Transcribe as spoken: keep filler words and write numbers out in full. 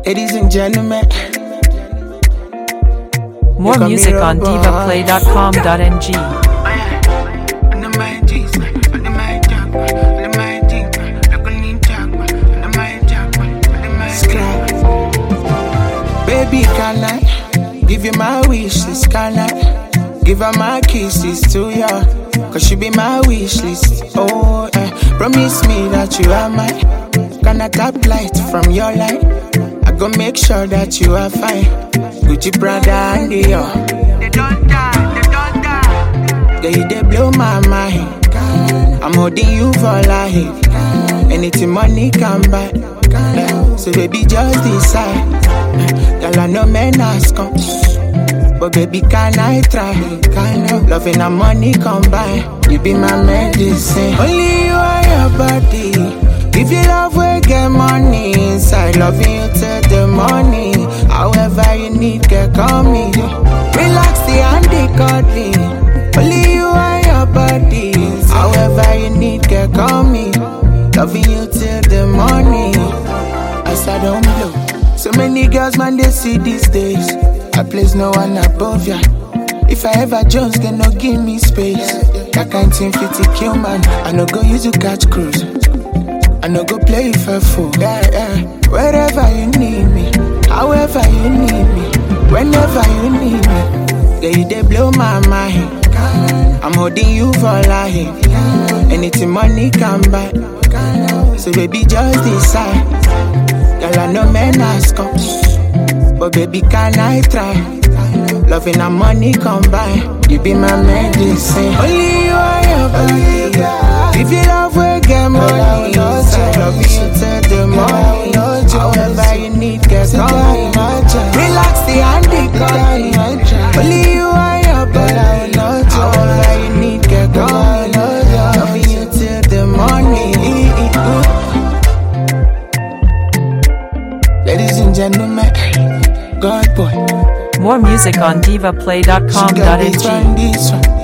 Ladies and gentlemen, more music on diva play dot com dot n g. Baby, can I give you my wishes? Can I give her my kisses to you? Cause she be my wish list. Oh, eh. Promise me that you are mine. Can I tap light from your light? I go make sure that you are fine. Gucci, Prada, and Dior. They don't die, they don't die. Yeah, you they blow my mind. I'm holding you for life. Anything money can buy. Yeah. So baby, just decide. Girl, I know men ask come, but baby, can I try? Kind of loving and money combine. You be my medicine. Only you are your body. If you love, we get money inside. Loving you till the morning. However you need, get call me. Relax the handy cuddly. Only you are your body. However you need, get call me. Loving you till the morning. As I don't blow. So many girls, man, they see these days. I place no one above ya. If I ever Jones, they no give me space. That kind thing fifty kill, man. I no go use you catch cruise. I no go play you for fool. Yeah, yeah. Wherever you need me, however you need me, whenever you need me. Yeah, you they blow my mind. I'm holding you for life. Anything money can buy. So baby, just decide. Girl, I know men ask come, but baby, can I try? Loving and money combine. You be my medicine. Only you are your body. If you love, we get money inside. Love you till the morning. However you need, get call me. Relax the handy call. Only you are your body. However you need, get call me. Loving you till the morning. Ladies and gentlemen, God boy. More music on diva play dot com dot n g.